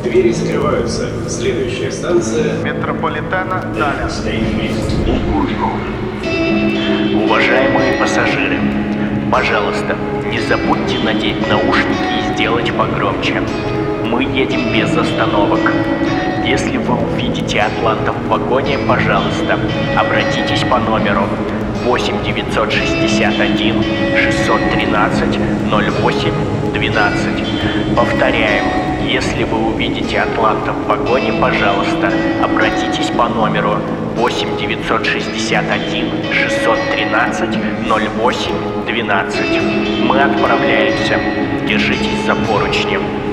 Двери закрываются. Следующая станция... Метрополитена далее. Уважаемые пассажиры, пожалуйста, не забудьте надеть наушники и сделать погромче. Мы едем без остановок. Если вы увидите атланта в вагоне, пожалуйста, обратитесь по номеру 8 961 613 08 12. Повторяем, если вы увидите атланта в вагоне, пожалуйста, обратитесь по номеру 8 961 613 08 12. Мы отправляемся. Держитесь за поручни.